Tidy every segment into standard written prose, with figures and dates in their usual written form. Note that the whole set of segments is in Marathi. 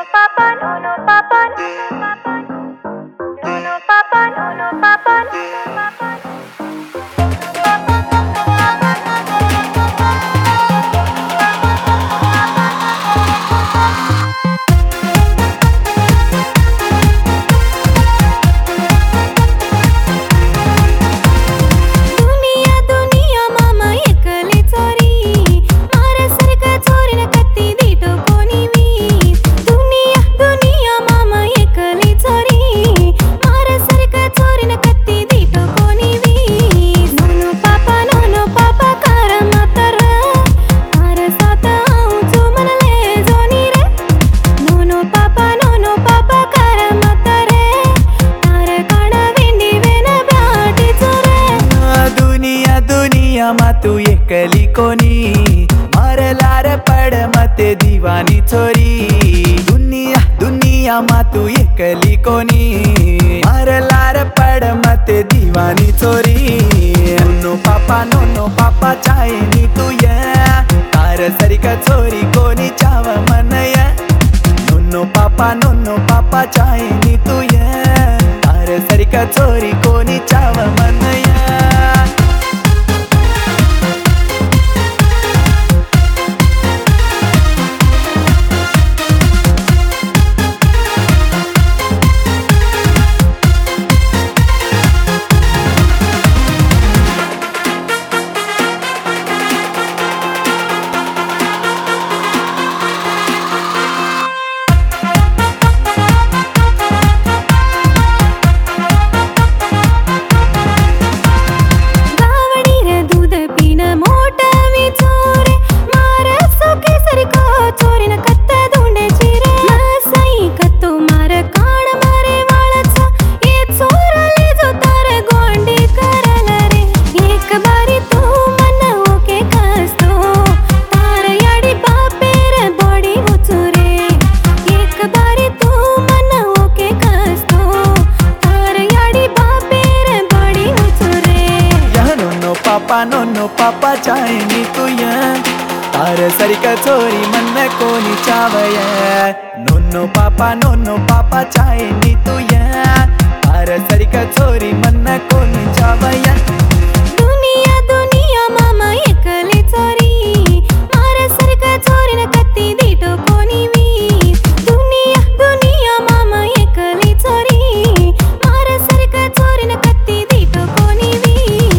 no papa, no no papa, no no papa, no no papa, no no papa, no no papa. तू एकली कोनी मारलार पड मते दीवानी छोरी दुनिया दुनिया मा तू एकली कोनी मारलार पड मते दीवानी छोरी नो पापा चायनी तू ये तार सरिका छोरी कोनी चाव मनय नो पापा चायनी तू ये तार सरिका छोरी कोनी चाव मनय नो पापा चायनी तू ये तार सरिका छोरी मन कोनी चावय नो पापा चायनी तू ये तार सरिका छोरी मन कोनी चावय दुनिया दुनिया मामा एकली चोरी मारे सरिका चोरी न कत्ती दीटो कोनी वी दुनिया दुनिया मामा एकली चोरी मारे सरिका चोरी न कत्ती दीटो कोनी वी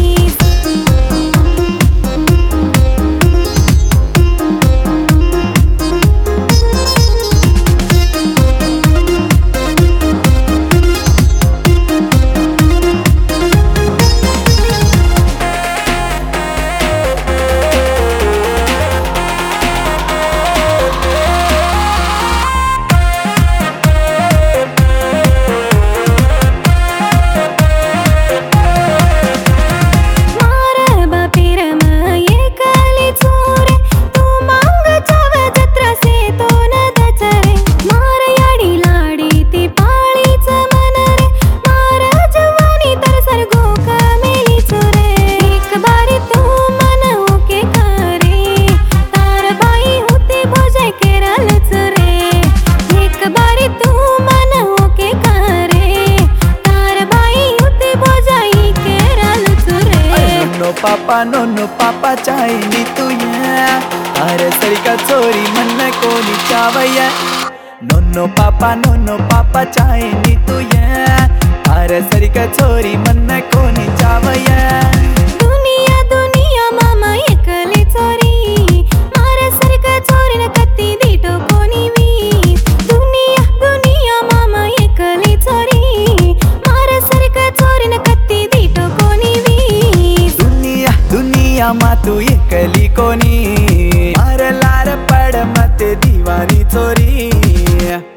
नो पापा चायनी तू ये तार सरिका छोरी मन कोनी चावय नो पापा चायनी तू ये तार सरिका छोरी मन कोनी चावय दुनिया दुनिया मामा एकली चोरी मारे सरिका चोरी न कत्ती दीटो कोनी वी दुनिया दुनिया मामा एकली चोरी मारे सरिका चोरी न कत्ती दीटो कोनी वी दुनिया मा तू एकली कोनी मारलार पड मते दीवानी छोरी